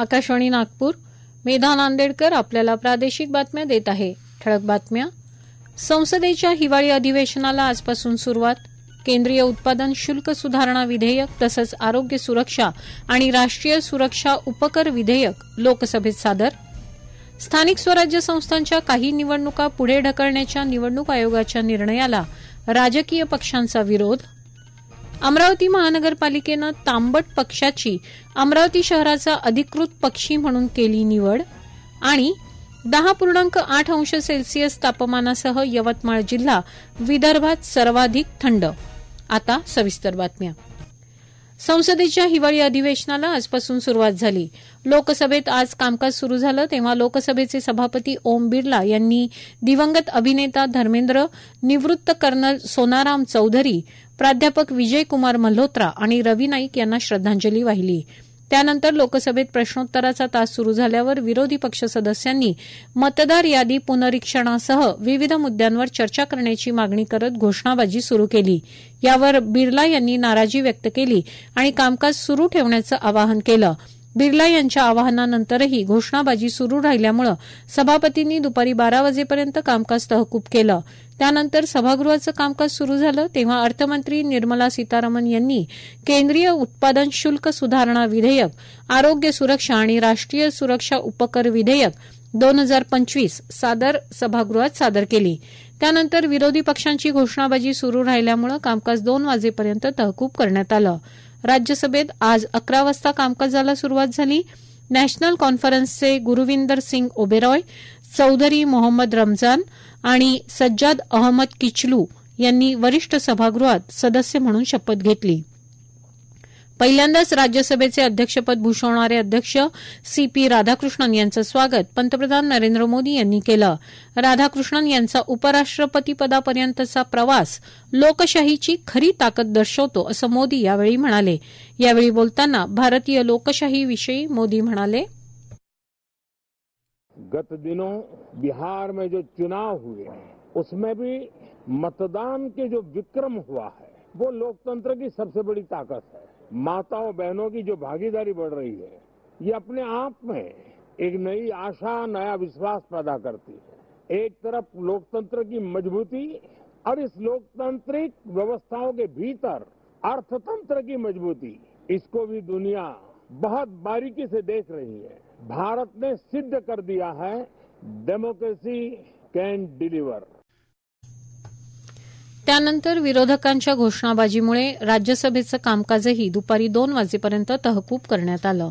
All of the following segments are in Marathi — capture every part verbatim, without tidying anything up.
आकाशवाणी नागपूर. मेधा नांदेडकर आपल्याला प्रादेशिक बातम्या देत आहे. ठळक बातम्या. संसदेच्या हिवाळी अधिवेशनाला आजपासून सुरुवात. केंद्रीय उत्पादन शुल्क सुधारणा विधेयक तसंच आरोग्य सुरक्षा आणि राष्ट्रीय सुरक्षा उपकर विधेयक लोकसभेत सादर. स्थानिक स्वराज्य संस्थांच्या काही निवडणुका पुढे ढकलण्याच्या निवडणूक आयोगाच्या निर्णयाला राजकीय पक्षांचा विरोध. अमरावती महानगरपालिकेनं तांबट पक्षाची अमरावती शहराचा अधिकृत पक्षी म्हणून केली निवड. आणि दहा पूर्णांक आठ अंश सेल्सिअस तापमानासह यवतमाळ जिल्हा विदर्भात सर्वाधिक थंड. आता सविस्तर बातम्या. संसदेच्या हिवाळी अधिवेशनाला आजपासून सुरुवात झाली. लोकसभेत आज कामकाज सुरू झालं तेव्हा लोकसभेचे सभापती ओम बिर्ला यांनी दिवंगत अभिनेता धर्मेंद्र, निवृत्त कर्नल सोनाराम चौधरी, प्राध्यापक विजय कुमार मल्होत्रा आणि रवी नाईक यांना श्रद्धांजली वाहिली. त्यानंतर लोकसभेत प्रश्नोत्तराचा तास सुरू झाल्यावर विरोधी पक्ष सदस्यांनी मतदार यादी पुनरीक्षणासह विविध मुद्द्यांवर चर्चा करण्याची मागणी करत घोषणाबाजी सुरू केली. यावर बिर्ला यांनी नाराजी व्यक्त केली आणि कामकाज सुरू ठेवण्याचं आवाहन केलं. बिर्ला यांच्या आवाहनानंतरही घोषणाबाजी सुरू राहिल्यामुळे सभापतींनी दुपारी बारा वाजेपर्यंत कामकाज तहकूब केलं. त्यानंतर सभागृहाचं कामकाज सुरू झालं तेव्हा अर्थमंत्री निर्मला सीतारामन यांनी केंद्रीय उत्पादन शुल्क सुधारणा विधेयक, आरोग्य सुरक्षा आणि राष्ट्रीय सुरक्षा उपकर विधेयक दोन हजार पंचवीस सादर सभागृहात सादर केली. त्यानंतर विरोधी पक्षांची घोषणाबाजी सुरू राहिल्यामुळे कामकाज दोन वाजेपर्यंत तहकूब करण्यात आलं. राज्यसभेत आज अकरा वाजता कामकाजाला सुरुवात झाली. नॅशनल कॉन्फरन्सचे गुरुविंदर सिंग ओबेरॉय, चौधरी मोहम्मद रमजान आणि सज्जाद अहमद किचलू यांनी वरिष्ठ सभागृहात सदस्य म्हणून शपथ घेतली. पहिल्यांदाच राज्यसभेचे अध्यक्षपद भूषवणारे अध्यक्ष सी पी राधाकृष्णन यांचं स्वागत पंतप्रधान नरेंद्र मोदी यांनी केलं. राधाकृष्णन यांचा उपराष्ट्रपतीपदापर्यंतचा प्रवास लोकशाहीची खरी ताकद दर्शवतो असं मोदी यावेळी म्हणाले. यावेळी बोलताना भारतीय लोकशाहीविषयी मोदी म्हणाले, गत दिनों बिहार में जो चुनाव हुए उसमें भी मतदान के जो विक्रम हुआ है वो लोकतंत्र की सबसे बड़ी ताकत है. माताओं बहनों की जो भागीदारी बढ़ रही है ये अपने आप में एक नई आशा, नया विश्वास पैदा करती है. एक तरफ लोकतंत्र की मजबूती और इस लोकतांत्रिक व्यवस्थाओं के भीतर अर्थतंत्र की मजबूती, इसको भी दुनिया बहुत बारीकी से देख रही है. भारत ने सिद्ध कर दिया है डेमोक्रेसी कैन डिलीवर. त्यानंतर विरोधकांच्या घोषणाबाजीमुळे राज्यसभेचं कामकाजही दुपारी दोन वाजेपर्यंत तहकूब करण्यात आलं.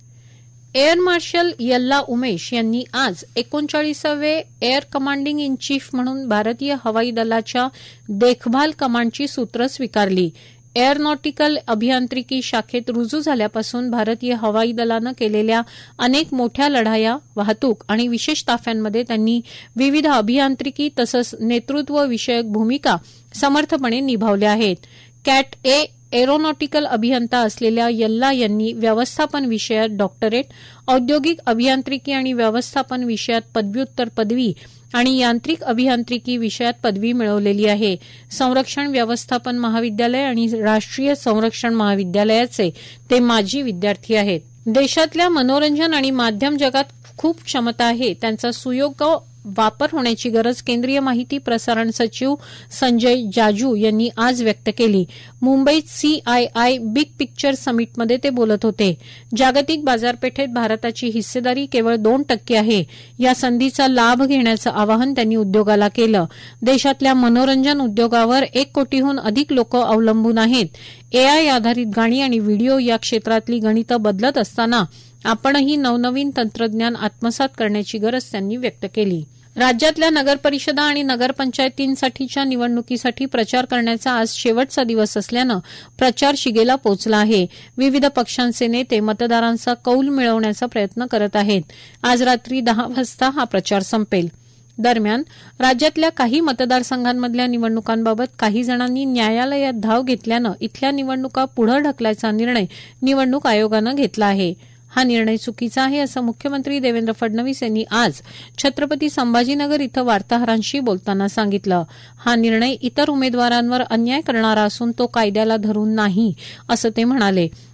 एअर मार्शल यल्ला उमेश यांनी आज एकोणचाळीसावे एअर कमांडिंग इन चीफ म्हणून भारतीय हवाई दलाच्या देखभाल कमांडची सूत्र स्वीकारली. एअरनॉटिकल अभियांत्रिकी शाखेत रुजू झाल्यापासून भारतीय हवाई दलानं केलेल्या अनेक मोठ्या लढाया, वाहतूक आणि विशेष ताफ्यांमध्ये त्यांनी विविध अभियांत्रिकी तसंच नेतृत्व विषयक भूमिका समर्थपणे निभावल्या आहेत. कॅट ए एरोनॉटिकल अभियंता असलेल्या यल्ला यांनी व्यवस्थापन विषयात डॉक्टरेट, औद्योगिक अभियांत्रिकी आणि व्यवस्थापन विषयात पदव्युत्तर पदवी आणि यांत्रिक अभियांत्रिकी विषयात पदवी मिळवलेली आहे. संरक्षण व्यवस्थापन महाविद्यालय आणि राष्ट्रीय संरक्षण महाविद्यालयाचे ते माजी विद्यार्थी आहेत. देशातल्या मनोरंजन आणि माध्यम जगात खूप क्षमता आहे, त्यांचा सुयोग्य वापर होण्याची गरज केंद्रीय माहिती प्रसारण सचिव संजय जाजू यांनी आज व्यक्त केली. मुंबईत सीआयआय बिग पिक्चर समिटमध्ये ते बोलत होते. जागतिक बाजारपेठेत भारताची हिस्सेदारी केवळ दोन टक्के आहे. या संधीचा लाभ घेण्याचं आवाहन त्यांनी उद्योगाला केलं. देशातल्या मनोरंजन उद्योगावर एक कोटीहून अधिक लोक अवलंबून आहेत. एआय आधारित गाणी आणि व्हिडिओ या क्षेत्रातली गणितं बदलत असताना आपणही नवनवीन तंत्रज्ञान आत्मसात करण्याची गरज त्यांनी व्यक्त केली. राज्यातल्या नगरपरिषदा आणि नगरपंचायतींसाठीच्या निवडणुकीसाठी प्रचार करण्याचा आज शेवटचा दिवस असल्यानं प्रचार शिगेला पोहोचला आहे. विविध पक्षांचे नेते मतदारांचा कौल मिळवण्याचा प्रयत्न करत आहेत. आज रात्री दहा वाजता हा प्रचार संपेल. दरम्यान राज्यातल्या काही मतदारसंघांमधल्या निवडणुकांबाबत काही जणांनी न्यायालयात धाव घेतल्यानं इथल्या निवडणुका पुढे ढकलायचा निर्णय निवडणूक आयोगानं घेतला आहे. हा निर्णय चुकीचा आहे असं मुख्यमंत्री देवेंद्र फडणवीस यांनी आज छत्रपती संभाजीनगर इथं वार्ताहरांशी बोलताना सांगितलं. हा निर्णय इतर उमेदवारांवर अन्याय करणारा असून तो कायद्याला धरून नाही असं ते म्हणाले.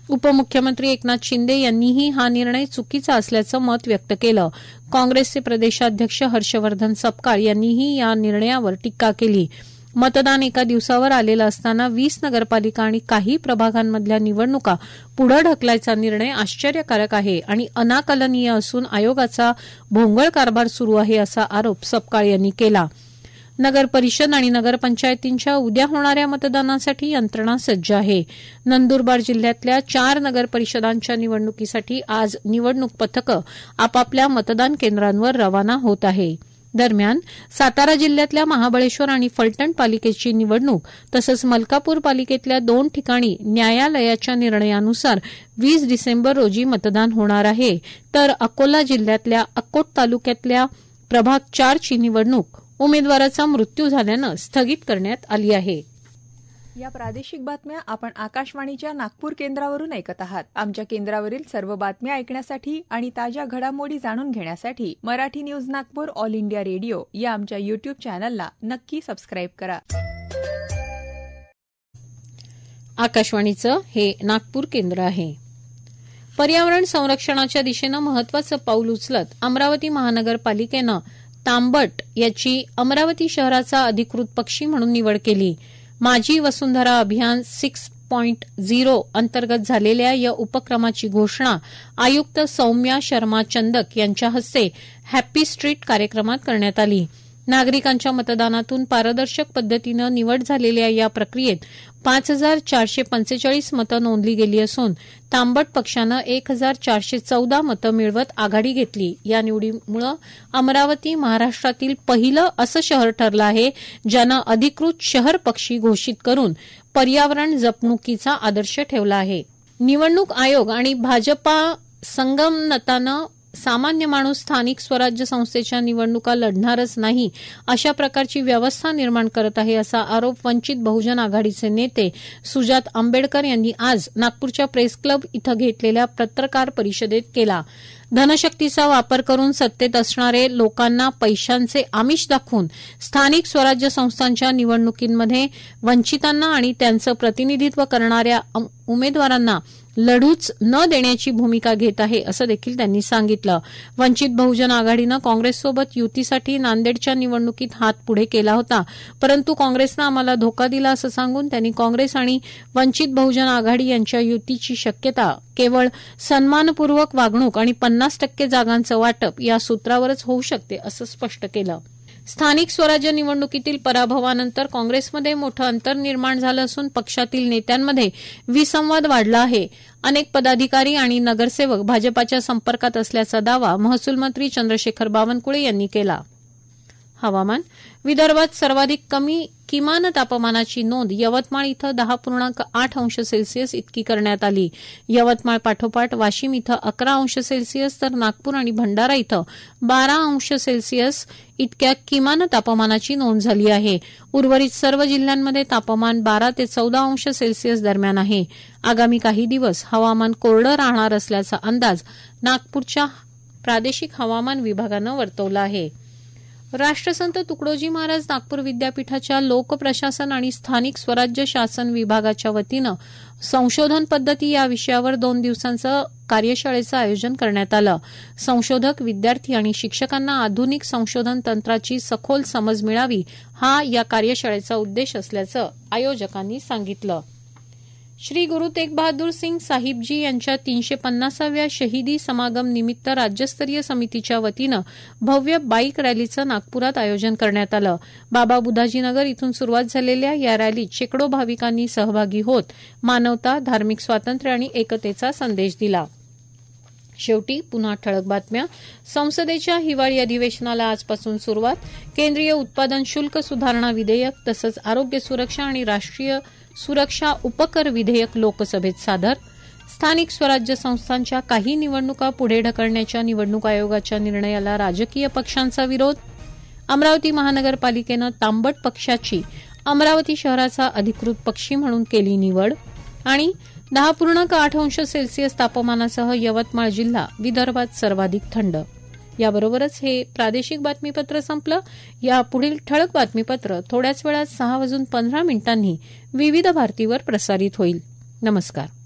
उपमुख्यमंत्री एकनाथ शिंदे यांनीही हा निर्णय चुकीचा असल्याचं मत व्यक्त केलं. काँग्रेसचे प्रदेशाध्यक्ष हर्षवर्धन सपकाळ यांनीही या निर्णयावर टीका केली. मतदान एका दिवसावर आलेलं असताना वीस नगरपालिका आणि काही प्रभागांमधल्या निवडणुका पुढे ढकलायचा निर्णय आश्चर्यकारक आहे आणि अनाकलनीय असून आयोगाचा भोंगळ कारभार सुरू आहे असा आरोप सपकाळ यांनी केला. नगर परिषद आणि नगरपंचायतींच्या उद्या होणाऱ्या मतदानासाठी यंत्रणा सज्ज आहे. नंदुरबार जिल्ह्यातल्या चार नगर परिषदांच्या निवडणुकीसाठी आज निवडणूक पथकं आपापल्या मतदान केंद्रांवर रवाना होत आहे. दरम्यान सातारा जिल्ह्यातल्या महाबळेश्वर आणि फलटण पालिकेची निवडणूक तसंच मलकापूर पालिकेतल्या दोन ठिकाणी न्यायालयाच्या निर्णयानुसार वीस डिसेंबर रोजी मतदान होणार आहे. तर अकोला जिल्ह्यातल्या अकोट तालुक्यातल्या प्रभाग चारची निवडणूक उमेदवाराचा मृत्यू झाल्यानं स्थगित करण्यात आली आहे. या प्रादेशिक बातम्या आपण आकाशवाणीच्या नागपूर केंद्रावरून ऐकत आहात. आमच्या केंद्रावरील सर्व बातम्या ऐकण्यासाठी आणि ताज्या घडामोडी जाणून घेण्यासाठी Marathi news Nagpur all India radio या आमच्या युट्यूब चॅनलला नक्की सबस्क्राईब करा. आकाशवाणीचं हे नागपूर केंद्र आहे. पर्यावरण संरक्षणाच्या दिशेनं महत्वाचं पाऊल उचलत अमरावती महानगरपालिकेनं तांबट याची अमरावती शहराचा अधिकृत पक्षी म्हणून निवड केली. माझी वसुंधरा अभियान सिक्स पॉइंट झिरो अंतर्गत झालेल्या या उपक्रमाची घोषणा आयुक्त सौम्या शर्मा चंदक यांच्या हस्ते हॅपी स्ट्रीट कार्यक्रमात करण्यात आली. नागरिकांच्या मतदानातून पारदर्शक पद्धतीनं निवड झालेल्या या प्रक्रियेत पाच हजार चारशे पंचेचाळीस मतं नोंदली गेली असून तांबट पक्षानं एक हजार चारशे चौदा मतं मिळवत आघाडी घेतली. या निवडीमुळे अमरावती महाराष्ट्रातील पहिलं असं शहर ठरलं आहे ज्यानं अधिकृत शहर पक्षी घोषित करून पर्यावरण जपणुकीचा आदर्श ठेवला आहे. निवडणूक आयोग आणि भाजपा संगनमतानं सामान्य माणूस स्थानिक स्वराज्य संस्थेच्या निवडणुका लढणारच नाही अशा प्रकारची व्यवस्था निर्माण करत आहे असा आरोप वंचित बहुजन आघाडीचे नेते सुजात आंबेडकर यांनी आज नागपूरच्या प्रेस क्लब इथं घेतलेल्या पत्रकार परिषदेत केला. धनशक्तीचा वापर करून सत्तेत असणारे लोकांना पैशांचे आमिष दाखवून स्थानिक स्वराज्य संस्थांच्या निवडणुकींमध्ये वंचितांना आणि त्यांचं प्रतिनिधित्व करणाऱ्या उमेदवारांना लढूच न देण्याची भूमिका घेत आहे असं देखील त्यांनी सांगितलं. वंचित बहुजन आघाडीनं काँग्रेससोबत युतीसाठी नांदेडच्या निवडणुकीत हात पुढे केला होता, परंतु काँग्रेसनं आम्हाला धोका दिला असं सांगून त्यांनी काँग्रेस आणि वंचित बहुजन आघाडी यांच्या युतीची शक्यता केवळ सन्मानपूर्वक वागणूक आणि पन्नास टक्के जागांचं वाटप या सूत्रावरच होऊ शकते असं स्पष्ट केलं. स्थानिक स्वराज्य निवडणुकीतील पराभवानंतर काँग्रेसमध्ये मोठं अंतर निर्माण झालं असून पक्षातील नेत्यांमध्ये विसंवाद वाढला आहे. अनेक पदाधिकारी आणि नगरसेवक भाजपाच्या संपर्कात असल्याचा दावा महसूल मंत्री चंद्रशेखर बावनकुळे यांनी केला. हवामान. विदर्भात सर्वाधिक कमी किमान तापमानाची नोंद यवतमाळ इथं दहा पूर्णांक आठ अंश सेल्सिअस इतकी करण्यात आली. यवतमाळ पाठोपाठ वाशिम इथं अकरा अंश सेल्सिअस तर नागपूर आणि भंडारा इथं बारा अंश सेल्सिअस इतक्या किमान तापमानाची नोंद झाली आहे. उर्वरित सर्व जिल्ह्यांमध्ये तापमान बारा ते चौदा अंश सेल्सिअस दरम्यान आहे. आगामी काही दिवस हवामान कोरडं राहणार असल्याचा अंदाज नागपूरच्या प्रादेशिक हवामान विभागानं वर्तवला आहे. राष्ट्रसंत तुकडोजी महाराज नागपूर विद्यापीठाच्या लोकप्रशासन आणि स्थानिक स्वराज्य शासन विभागाच्या वतीनं संशोधन पद्धती या विषयावर दोन दिवसांचं कार्यशाळेचं आयोजन करण्यात आलं. संशोधक, विद्यार्थी आणि शिक्षकांना आधुनिक संशोधन तंत्राची सखोल समज मिळावी हा या कार्यशाळेचा उद्देश असल्याचं आयोजकांनी सांगितलं. श्री गुरु तेग बहादूर सिंग साहिबजी यांच्या तीनशे पन्नासाव्या शहीदी समागम निमित्त राज्यस्तरीय समितीच्या वतीनं भव्य बाईक रॅलीचं नागपुरात आयोजन करण्यात आलं. बाबा बुधाजीनगर इथून सुरुवात झालेल्या या रॅलीत शेकडो भाविकांनी सहभागी होत मानवता, धार्मिक स्वातंत्र्य आणि एकतेचा संदेश दिला. शेवटी पुन्हा ठळक बातम्या. संसदेच्या हिवाळी अधिवेशनाला आजपासून सुरुवात. केंद्रीय उत्पादन शुल्क सुधारणा विधेयक तसंच आरोग्य सुरक्षा आणि राष्ट्रीय सुरक्षा उपकर विधेयक लोकसभेत सादर. स्थानिक स्वराज्य संस्थांच्या काही निवडणुका पुढे ढकलण्याच्या निवडणूक आयोगाच्या निर्णयाला राजकीय पक्षांचा विरोध. अमरावती महानगरपालिकेनं तांबट पक्षाची अमरावती शहराचा अधिकृत पक्षी म्हणून केली निवड. आणि दहा पूर्णांक आठ अंश सेल्सिअस तापमानासह यवतमाळ जिल्हा विदर्भात सर्वाधिक थंड. याबरोबरच हे प्रादेशिक बातमीपत्र संपलं. या पुढील ठळक बातमीपत्र थोड्याच वेळात सहा वाजून पंधरा मिनिटांनी विविध भारतीवर प्रसारित होईल. नमस्कार.